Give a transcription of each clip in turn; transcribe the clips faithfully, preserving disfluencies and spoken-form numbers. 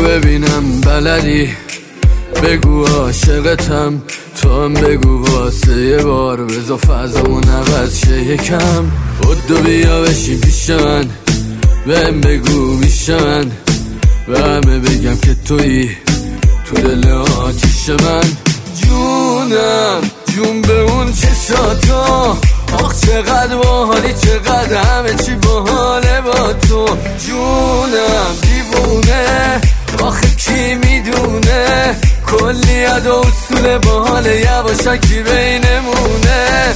ببینم بلدی بگو عاشقتم، تو هم بگو واسه یه بار بزا فضامون عوض شه یکم. بدو بیا بشی پیش من، بهم بگو میش من، به همه بگم که تویی تو دل آتیش من. جونم جون به اون چشاتا، آخ چقدر باحالی چقدر همه چی باحاله با تو. جونم دیوونه آخه کی میدونه، کلی ادا و اصول باحاله یواشکی بینمونه.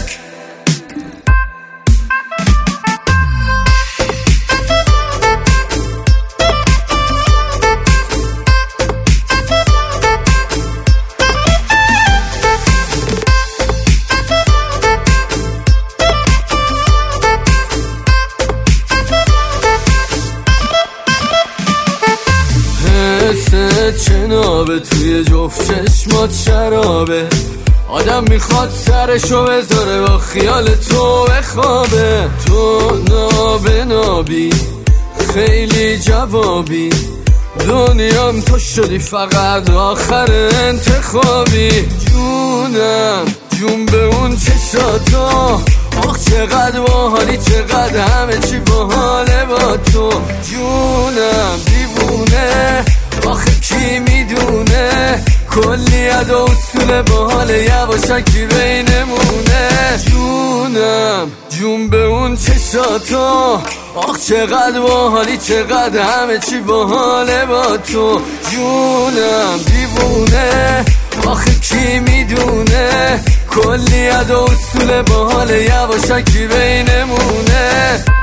چنابه توی جفت چشمات شرابه، آدم میخواد سرشو بذاره با خیال تو بخوابه. تو نابه نابی خیلی جوابی، دنیام تو شدی فقط آخر انتخابی. جونم جون به اون چشاتا، آخ چقدر باحالی چقدر همه چی باحاله با تو. جونم دیوونه آخه کی میدونه، کلی ادا و اصول باحاله یواشکی بینمونه. جونم جون به اون چشاتا، آخ چقدر باحالی چقدر همه چی باحاله با تو. جونم دیوونه آخه کی میدونه، کلی ادا و اصول باحاله یواشکی بینمونه.